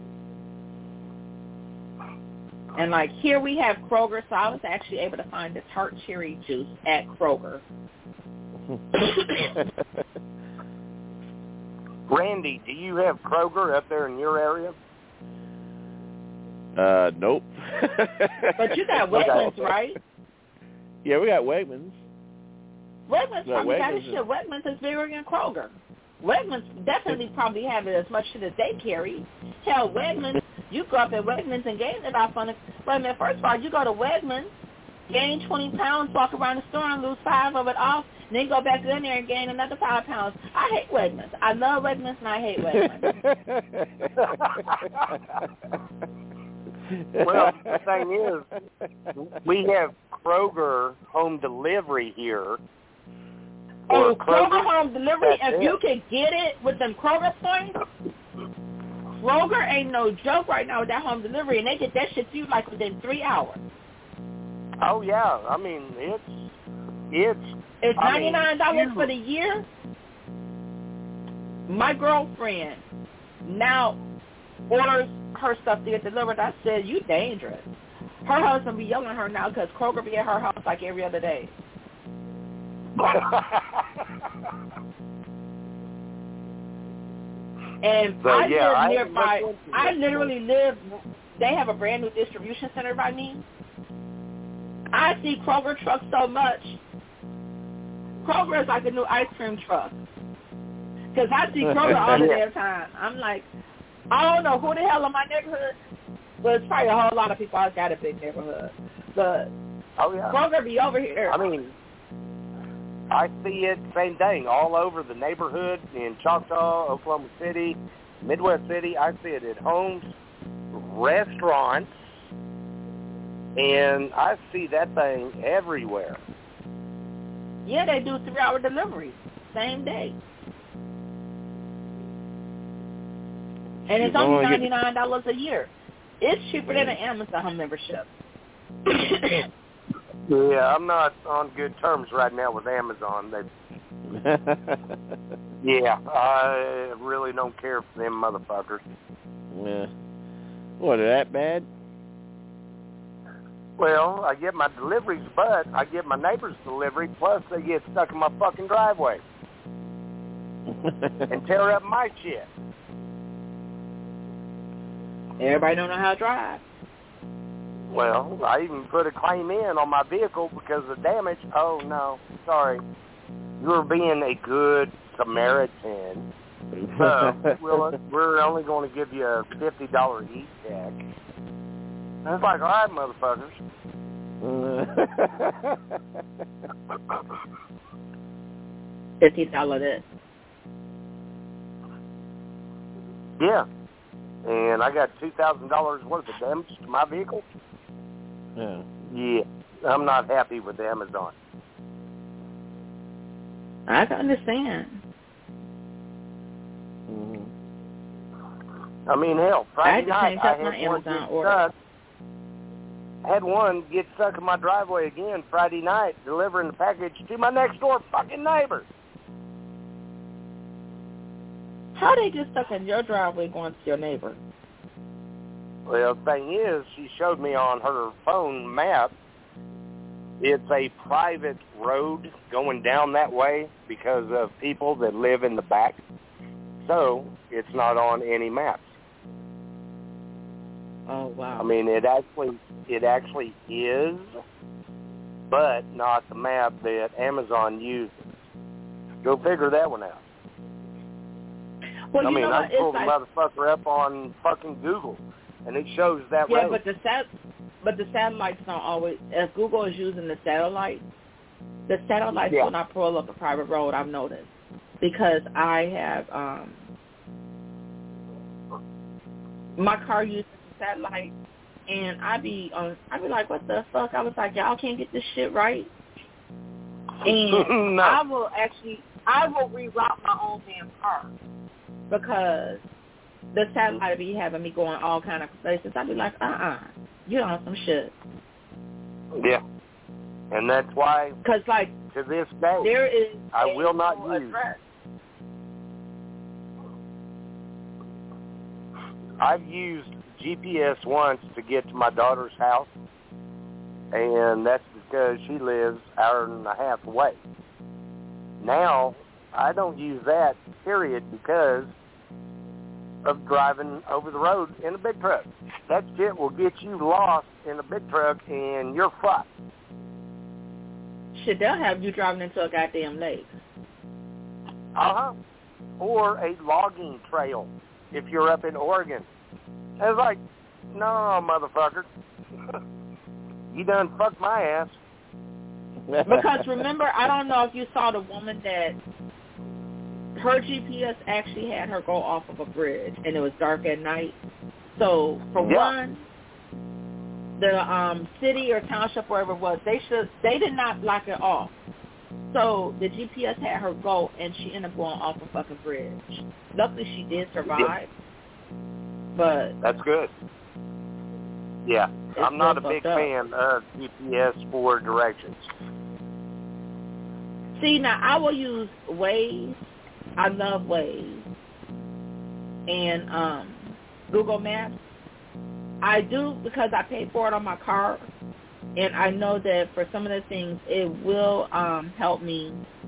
And like here we have Kroger, so I was actually able to find the tart cherry juice at Kroger. Randy, do you have Kroger up there in your area? Nope. But you got Wegmans, right? Yeah, we got Wegmans. Wegmans Yeah, probably got Wegmans his shit. Wegmans is bigger than Kroger. Wegmans definitely probably have as much shit as they carry. Hell, Wegmans, you go up at Wegmans and gain it off on it. Wait a minute, first of all, you go to Wegmans, gain 20 pounds, walk around the store and lose 5 of it off, and then go back in there and gain another 5 pounds. I hate Wegmans. I love Wegmans and I hate Wegmans. Well, the thing is, we have Kroger home delivery here. Oh, Kroger home delivery, That's if you can get it with them Kroger points, Kroger ain't no joke right now with that home delivery, and they get that shit to you like within 3 hours. Oh, yeah. I mean, it's $99 for the year. My girlfriend now orders her stuff to get delivered. I said, you dangerous. Her husband be yelling at her now because Kroger be at her house like every other day. And So, I yeah, live nearby. I literally live. They have a brand new distribution center by me. I see Kroger trucks so much. Kroger is like a new ice cream truck. Because I see Kroger all the damn time. I'm like, I don't know who the hell in my neighborhood. Well, it's probably a whole lot of people. I've got a big neighborhood. But Kroger be over here. I mean, I see it, same thing, all over the neighborhood in Choctaw, Oklahoma City, Midwest City. I see it at homes, restaurants, and I see that thing everywhere. Yeah, they do 3-hour deliveries, same day. And it's only $99 a year. It's cheaper than an Amazon membership. Yeah, I'm not on good terms right now with Amazon. Yeah, I really don't care for them motherfuckers. Yeah. What, are that bad? Well, I get my deliveries, but I get my neighbor's delivery, plus they get stuck in my fucking driveway and tear up my shit. Everybody don't know how to drive. Well, I even put a claim in on my vehicle because of damage. Oh, no, sorry. You're being a good Samaritan. So we're only going to give you a $50 e-check. And it's like, all right, motherfuckers. $50 this. Yeah. And I got $2,000 worth of damage to my vehicle. Yeah. I'm not happy with Amazon. I can understand. Mm-hmm. I mean, hell, Friday night I had one get stuck in my driveway again Friday night, delivering the package to my next door fucking neighbor. How they get stuck in your driveway going to your neighbor? Well, the thing is, she showed me on her phone map, it's a private road going down that way because of people that live in the back. So it's not on any maps. Oh, wow. I mean, it actually is, but not the map that Amazon uses. Go figure that one out. Well, I you mean, know I what? It's pulled the like, motherfucker up on fucking Google, and it shows that yeah, road. but the satellites don't always. If Google is using the satellites will not pull up a private road. I've noticed because I have my car uses the satellite, and I be like, what the fuck? I was like, y'all can't get this shit right. And No. I will reroute my own damn car because the satellite be having me going all kind of places. I'd be like, you're on some shit. Yeah. And that's why, because like, to this day, there is I will not use. Address. I've used GPS once to get to my daughter's house, and that's because she lives an hour and a half away. Now, I don't use that, period, because of driving over the road in a big truck. That shit will get you lost in a big truck, and you're fucked. Shit, they'll have you driving into a goddamn lake. Uh-huh. Or a logging trail if you're up in Oregon. It's like, no, motherfucker. You done fucked my ass. Because remember, I don't know if you saw the woman that her GPS actually had her go off of a bridge, and it was dark at night. So, for one, the city or township, wherever it was, they did not block it off. So the GPS had her go, and she ended up going off a fucking bridge. Luckily, she did survive. But that's good. Yeah, I'm not a big fan of GPS for directions. See, now I will use Waze. I love Waze and Google Maps. I do because I pay for it on my car, and I know that for some of the things it will help me.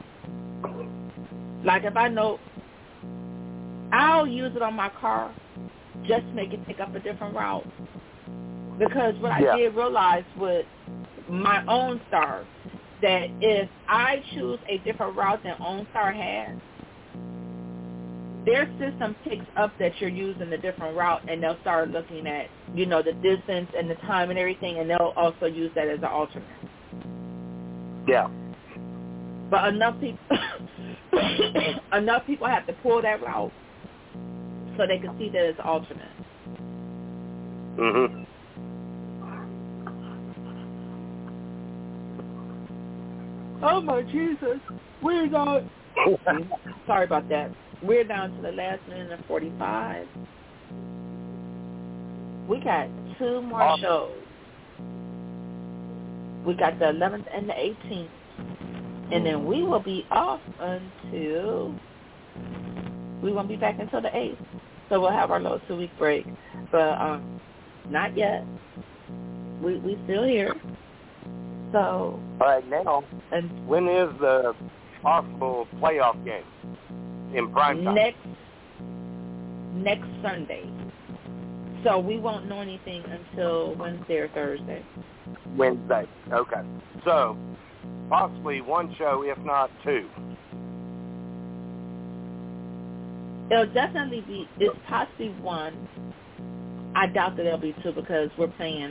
Like if I know, I'll use it on my car just to make it pick up a different route. Because what I did realize with my OnStar, that if I choose a different route than OnStar has, their system picks up that you're using a different route, and they'll start looking at, you know, the distance and the time and everything, and they'll also use that as an alternate. Yeah. But enough people have to pull that route so they can see that it's alternate. Mhm. Oh my Jesus! We're going. Sorry about that. We're down to the last minute and 45. We got 2 more shows. We got the 11th and the 18th, and then we will be off until we won't be back until the 8th. So we'll have our little 2-week break, but not yet. We still here. So all right, now, and when is the possible playoff game in prime time? Next Sunday. So we won't know anything until Wednesday or Thursday. Wednesday. Okay. So possibly 1 show, if not 2. It'll definitely be. It's possibly 1. I doubt that there'll be 2 because we're playing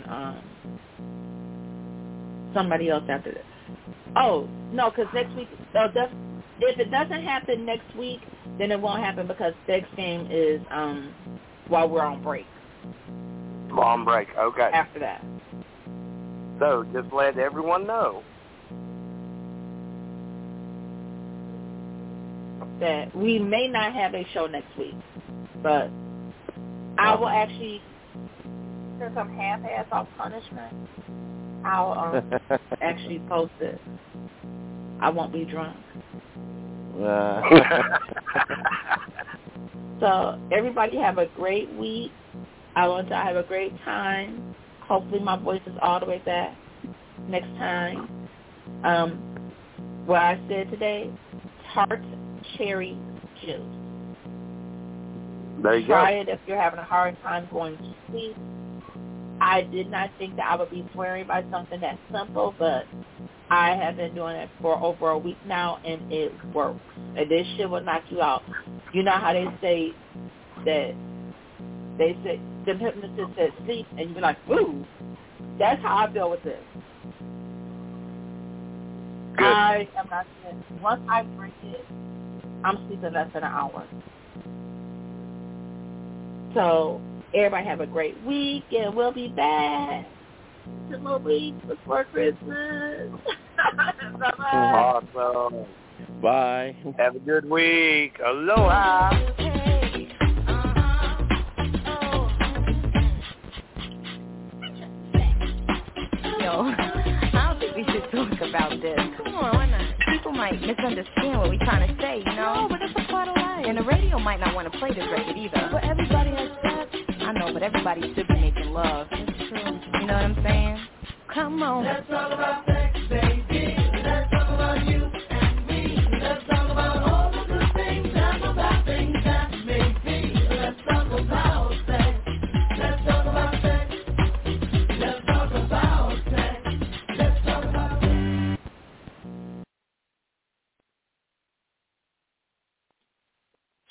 somebody else after this. Oh, no, because next week, if it doesn't happen next week, then it won't happen because next game is while we're on break. On break, okay. After that. So just let everyone know that we may not have a show next week, but I will actually, since I'm half-ass off punishment, I'll actually post it. I won't be drunk. So everybody have a great week. I want y'all to have a great time. Hopefully my voice is all the way back next time. What I said today, tart cherry juice. There you Try go. it if you're having a hard time going to sleep. I did not think that I would be swearing by something that simple, but I have been doing it for over a week now, and it works. And this shit will knock you out. You know how they say that they say the hypnotist says sleep, and you be like, ooh. That's how I feel with this. Good. I am not saying, once I drink it, I'm sleeping less than an hour. So everybody have a great week, and we'll be back 2 more weeks before Christmas. Bye-bye. Awesome. Bye. Have a good week. Aloha. Yo, I don't think we should talk about this. Come on, why not? People might misunderstand what we're trying to say, you know? No, but it's a part of life. And the radio might not want to play this record either. But everybody has sex. I know, but everybody should be making love. It's true. You know what I'm saying? Come on. Let's talk about sex, baby.